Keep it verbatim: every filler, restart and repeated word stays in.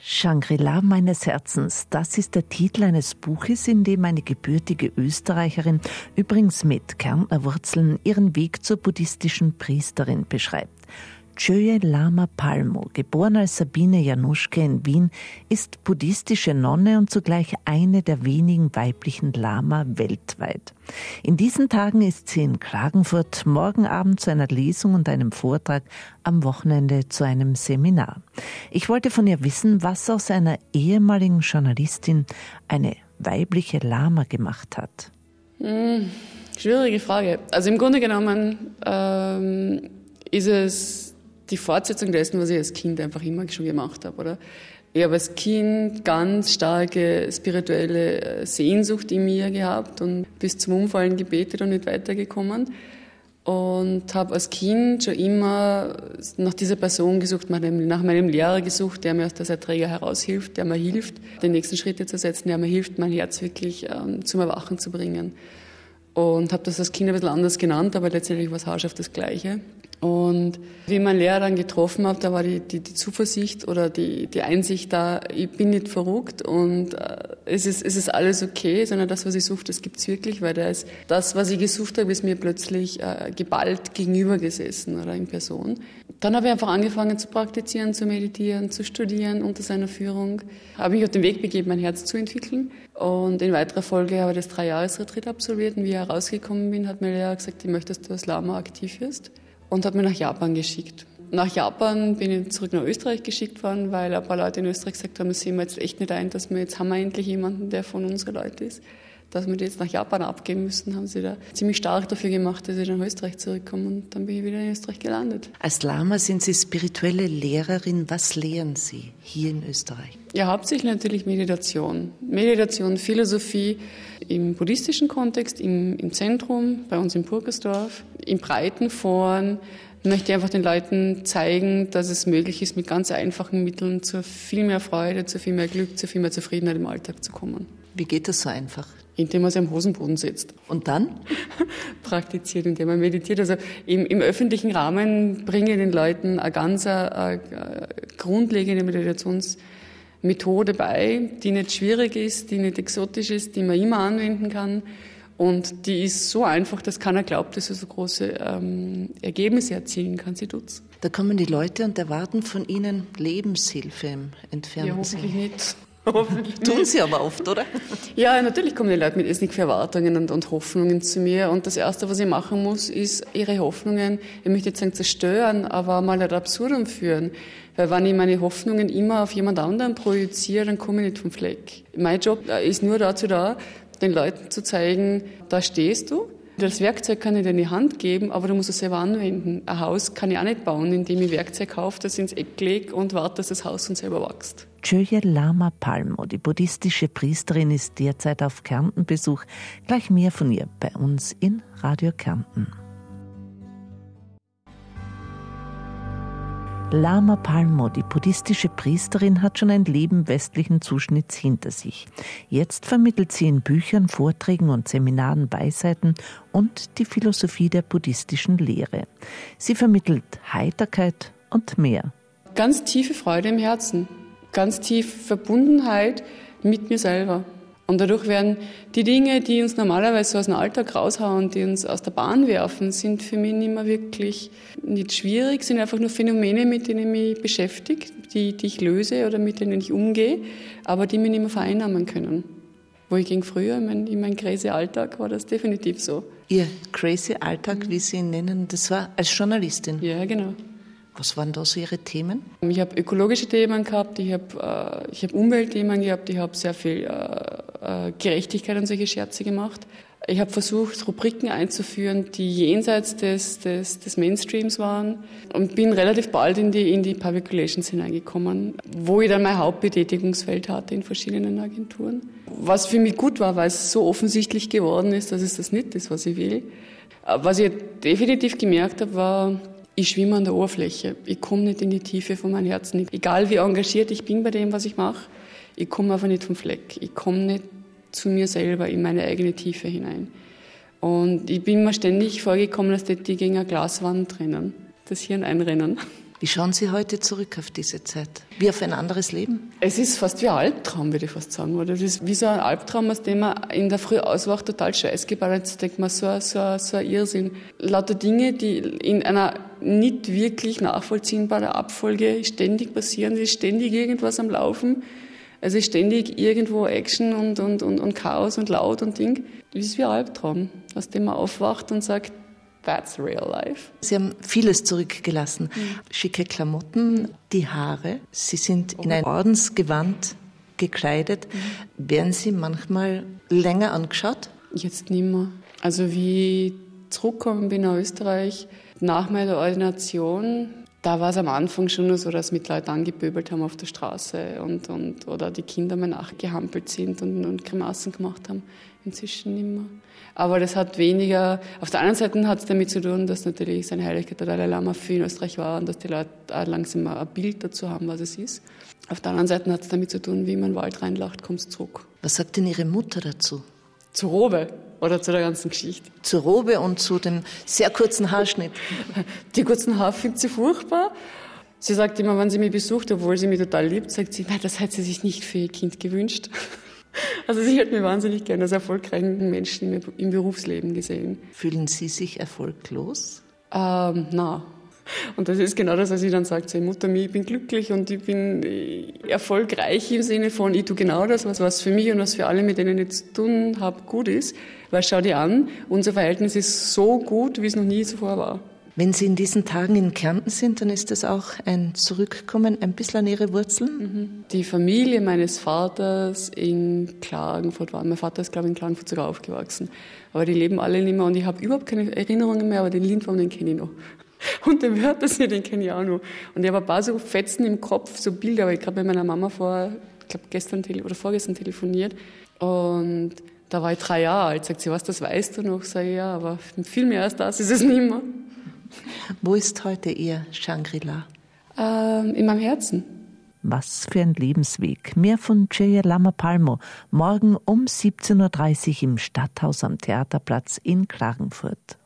Shangri-La meines Herzens, das ist der Titel eines Buches, in dem eine gebürtige Österreicherin, übrigens mit Kärntner Wurzeln, ihren Weg zur buddhistischen Priesterin beschreibt. Chöje Lama Palmo, geboren als Sabine Januschke in Wien, ist buddhistische Nonne und zugleich eine der wenigen weiblichen Lama weltweit. In diesen Tagen ist sie in Klagenfurt, morgen Abend zu einer Lesung und einem Vortrag, am Wochenende zu einem Seminar. Ich wollte von ihr wissen, was aus einer ehemaligen Journalistin eine weibliche Lama gemacht hat. Hm, schwierige Frage. Also im Grunde genommen ähm, ist es die Fortsetzung dessen, was ich als Kind einfach immer schon gemacht habe, oder? Ich habe als Kind ganz starke spirituelle Sehnsucht in mir gehabt und bis zum Umfallen gebetet und nicht weitergekommen. Und habe als Kind schon immer nach dieser Person gesucht, nach meinem Lehrer gesucht, der mir aus der Erträger heraushilft, der mir hilft, die nächsten Schritte zu setzen, der mir hilft, mein Herz wirklich ähm, zum Erwachen zu bringen. Und habe das als Kind ein bisschen anders genannt, aber letztendlich war es haarscharf das Gleiche. Und wie ich meinen Lehrer dann getroffen habe, da war die, die, die Zuversicht oder die, die Einsicht da, ich bin nicht verrückt und äh, es, ist, es ist alles okay, sondern das, was ich suche, das gibt's wirklich, weil da ist, das, was ich gesucht habe, ist mir plötzlich äh, geballt gegenüber gesessen oder in Person. Dann habe ich einfach angefangen zu praktizieren, zu meditieren, zu studieren unter seiner Führung. Habe mich auf den Weg begeben, mein Herz zu entwickeln. Und in weiterer Folge habe ich das Drei-Jahres-Retreat absolviert. Und wie ich herausgekommen bin, hat mein Lehrer gesagt, ich möchte, dass du als Lama aktiv wirst. Und hat mich nach Japan geschickt. Nach Japan bin ich zurück nach Österreich geschickt worden, weil ein paar Leute in Österreich gesagt haben, das sehen wir jetzt echt nicht ein, dass wir jetzt haben wir endlich jemanden, der von unseren Leuten ist. Dass wir die jetzt nach Japan abgeben müssen, haben sie da ziemlich stark dafür gemacht, dass ich nach Österreich zurückkomme. Und dann bin ich wieder in Österreich gelandet. Als Lama sind Sie spirituelle Lehrerin. Was lehren Sie hier in Österreich? Ja, hauptsächlich natürlich Meditation. Meditation, Philosophie im buddhistischen Kontext, im, im Zentrum, bei uns in Purkersdorf, in breiten Foren. Ich möchte einfach den Leuten zeigen, dass es möglich ist, mit ganz einfachen Mitteln zu viel mehr Freude, zu viel mehr Glück, zu viel mehr Zufriedenheit im Alltag zu kommen. Wie geht das so einfach? Indem man sich am Hosenboden setzt. Und dann? Praktiziert, indem man meditiert. Also im, im öffentlichen Rahmen bringe ich den Leuten eine ganz eine, eine grundlegende Meditationsmethode bei, die nicht schwierig ist, die nicht exotisch ist, die man immer anwenden kann. Und die ist so einfach, dass keiner glaubt, dass sie so große ähm, Ergebnisse erzielen kann. Sie tut's. Da kommen die Leute und erwarten von Ihnen Lebenshilfe im Entfernten. Ja, hoffentlich nicht. Hoffentlich Tun Sie aber oft, oder? Ja, natürlich kommen die Leute mit irrsinnig für Erwartungen und, und Hoffnungen zu mir. Und das Erste, was ich machen muss, ist, ihre Hoffnungen, ich möchte nicht sagen zerstören, aber mal ad absurdum führen. Weil wenn ich meine Hoffnungen immer auf jemand anderen projiziere, dann komme ich nicht vom Fleck. Mein Job ist nur dazu da, den Leuten zu zeigen, da stehst du. Das Werkzeug kann ich dir in die Hand geben, aber du musst es selber anwenden. Ein Haus kann ich auch nicht bauen, indem ich Werkzeug kaufe, das ins Eck lege und warte, dass das Haus von selber wächst. Chöje Lama Palmo, die buddhistische Priesterin, ist derzeit auf Kärntenbesuch. Gleich mehr von ihr bei uns in Radio Kärnten. Lama Palmo, die buddhistische Priesterin, hat schon ein Leben westlichen Zuschnitts hinter sich. Jetzt vermittelt sie in Büchern, Vorträgen und Seminaren Weisheiten und die Philosophie der buddhistischen Lehre. Sie vermittelt Heiterkeit und mehr. Ganz tiefe Freude im Herzen, ganz tiefe Verbundenheit mit mir selber. Und dadurch werden die Dinge, die uns normalerweise so aus dem Alltag raushauen, die uns aus der Bahn werfen, sind für mich nicht mehr wirklich nicht schwierig, sind einfach nur Phänomene, mit denen ich mich beschäftige, die, die ich löse oder mit denen ich umgehe, aber die mich nicht mehr vereinnahmen können. Wohingegen früher, in meinem mein crazy Alltag, war das definitiv so. Ihr crazy Alltag, wie Sie ihn nennen, das war als Journalistin? Ja, genau. Was waren da so Ihre Themen? Ich habe ökologische Themen gehabt, ich habe äh, ich hab Umweltthemen gehabt, ich habe sehr viel äh, Gerechtigkeit und solche Scherze gemacht. Ich habe versucht, Rubriken einzuführen, die jenseits des, des, des Mainstreams waren und bin relativ bald in die, in die Public Relations hineingekommen, wo ich dann mein Hauptbetätigungsfeld hatte in verschiedenen Agenturen. Was für mich gut war, weil es so offensichtlich geworden ist, dass es das nicht ist, was ich will. Was ich definitiv gemerkt habe, war, ich schwimme an der Oberfläche. Ich komme nicht in die Tiefe von meinem Herzen. Egal wie engagiert ich bin bei dem, was ich mache, ich komme einfach nicht vom Fleck. Ich komme nicht zu mir selber in meine eigene Tiefe hinein. Und ich bin mir ständig vorgekommen, als hätte ich gegen eine Glaswand rennen, das Hirn einrennen. Wie schauen Sie heute zurück auf diese Zeit? Wie auf ein anderes Leben? Es ist fast wie ein Albtraum, würde ich fast sagen. Oder das ist wie so ein Albtraum, aus dem man in der Früh auswacht, total scheiß gebaut. Jetzt denkt man, so, so, so ein Irrsinn. Lauter Dinge, die in einer nicht wirklich nachvollziehbaren Abfolge ständig passieren. Es ist ständig irgendwas am Laufen. Es ist ständig irgendwo Action und, und, und, und Chaos und laut und Ding. Das ist wie ein Albtraum, aus dem man aufwacht und sagt, that's real life. Sie haben vieles zurückgelassen. Mhm. Schicke Klamotten, die Haare. Sie sind in ein Ordensgewand gekleidet. Mhm. Werden Sie manchmal länger angeschaut? Jetzt nicht mehr. Also wie ich zurückgekommen bin nach Österreich, nach meiner Ordination, da war es am Anfang schon nur so, dass mit Leute angepöbelt haben auf der Straße und, und, oder die Kinder mir nachgehampelt sind und, und Grimassen gemacht haben. Inzwischen nicht mehr. Aber das hat weniger, auf der anderen Seite hat es damit zu tun, dass natürlich seine Heiligkeit der Dalai Lama viel in Österreich war und dass die Leute auch langsam ein Bild dazu haben, was es ist. Auf der anderen Seite hat es damit zu tun, wie man in den Wald reinlacht, kommst zurück. Was sagt denn Ihre Mutter dazu? Zur Robe oder zu der ganzen Geschichte? Zur Robe und zu dem sehr kurzen Haarschnitt. Die kurzen Haare findet sie furchtbar. Sie sagt immer, wenn sie mich besucht, obwohl sie mich total liebt, sagt sie, nein, das hat sie sich nicht für ihr Kind gewünscht. Also sie hat mich wahnsinnig gerne als erfolgreichen Menschen im Berufsleben gesehen. Fühlen Sie sich erfolglos? Ähm, nein. Und das ist genau das, was ich dann sage zu Mutter, ich bin glücklich und ich bin erfolgreich im Sinne von, ich tue genau das, was, was für mich und was für alle, mit denen ich zu tun habe, gut ist. Weil schau dir an, unser Verhältnis ist so gut, wie es noch nie zuvor war. Wenn Sie in diesen Tagen in Kärnten sind, dann ist das auch ein Zurückkommen ein bisschen an Ihre Wurzeln? Mhm. Die Familie meines Vaters in Klagenfurt war. Mein Vater ist, glaube ich, in Klagenfurt sogar aufgewachsen. Aber die leben alle nicht mehr und ich habe überhaupt keine Erinnerungen mehr, aber den Lindwurm, den kenne ich noch. Und den Wörtersee, den kenne ich auch noch. Und ich habe ein paar so Fetzen im Kopf, so Bilder, aber ich habe mit meiner Mama vor, ich glaube, gestern oder vorgestern telefoniert. Und da war ich drei Jahre alt. Sagt sie, was, das weißt du noch? Sag ich, ja, aber viel mehr als das ist es nicht mehr. Wo ist heute Ihr Shangri-La? Ähm, in meinem Herzen. Was für ein Lebensweg. Mehr von Jaya Lama Palmo. Morgen um siebzehn Uhr dreißig im Stadthaus am Theaterplatz in Klagenfurt.